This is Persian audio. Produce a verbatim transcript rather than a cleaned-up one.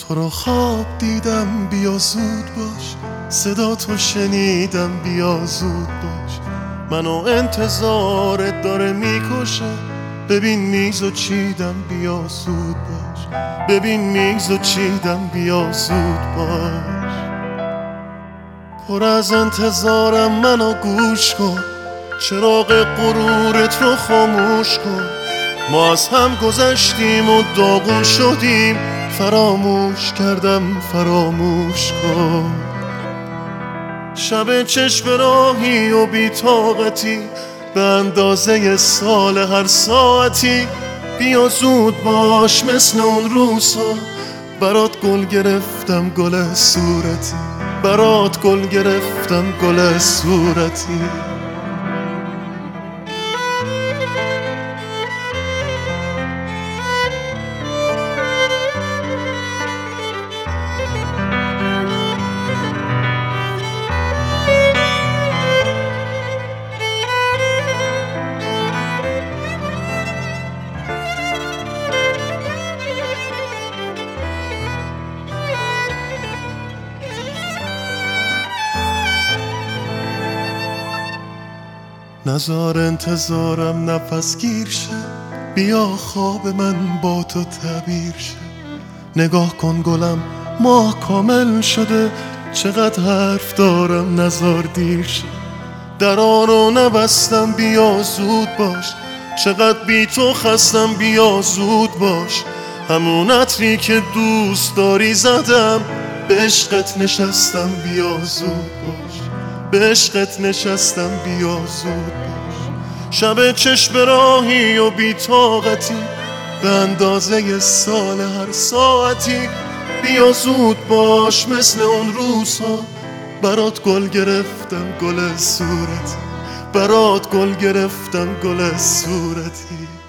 تو رو خواب دیدم بیا زود باش، صدا تو شنیدم بیا زود باش. منو انتظارت داره میکشه، ببین میزو چیدم بیا زود باش، ببین میزو چیدم بیا زود باش. پر از انتظارم منو گوش کن، چراغ غرورت رو خاموش کن. ما از هم گذشتیم و داغون شدیم، فراموش کردم فراموش کن. شب چشم راهی و بی‌طاقتی به اندازه سال هر ساعتی، بیا زود باش مثل اون روزها. برات گل گرفتم گل صورتی، برات گل گرفتم گل صورتی. نزار انتظارم نفس گیر شه، بیا خواب من با تو تعبیر شه. نگاه کن گلم ماه کامل شده، چقدر حرف دارم نزار دیر شه. درانو نبستم بیا زود باش، چقدر بی تو خستم بیا زود باش. همون عطری که دوست داری زدم، به عشقت نشستم بیا زود باش، به عشقت نشستم بیا زود باش. شب چشم راهی و بی‌طاقتی به اندازه سال هر ساعتی، بیا زود باش مثل اون روزها. برات گل گرفتم گل صورتی، برات گل گرفتم گل صورتی.